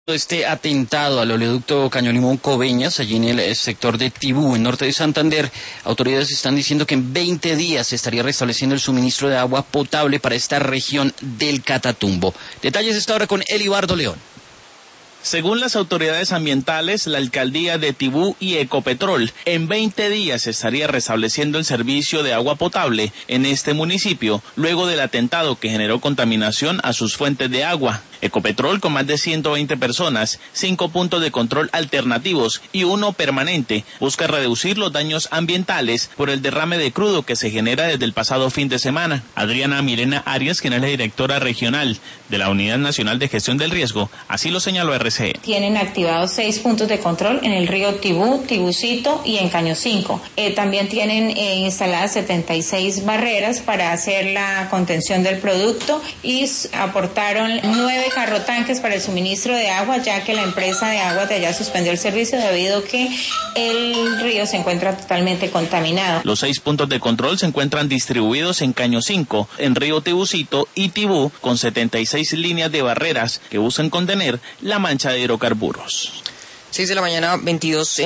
Este atentado al oleoducto Caño Limón Coveñas, allí en el sector de Tibú, en norte de Santander, autoridades están diciendo que en 20 días se estaría restableciendo el suministro de agua potable para esta región del Catatumbo. Detalles esta hora con Elibardo León. Según las autoridades ambientales, la alcaldía de Tibú y Ecopetrol, en 20 días se estaría restableciendo el servicio de agua potable en este municipio, luego del atentado que generó contaminación a sus fuentes de agua. Ecopetrol, con más de 120 personas, 5 puntos de control alternativos y 1 permanente, busca reducir los daños ambientales por el derrame de crudo que se genera desde el pasado fin de semana. Adriana Milena Arias, quien es la directora regional de la Unidad Nacional de Gestión del Riesgo, así lo señaló RCE. Tienen activados 6 puntos de control en el río Tibú, Tibucito y en Caño 5. También tienen instaladas 76 barreras para hacer la contención del producto y aportaron 9 carrotanques para el suministro de agua, ya que la empresa de agua de allá suspendió el servicio debido a que el río se encuentra totalmente contaminado. Los 6 puntos de control se encuentran distribuidos en Caño 5, en río Tibucito y Tibú, con 76 líneas de barreras que buscan contener la mancha de hidrocarburos. 6 de la mañana, 22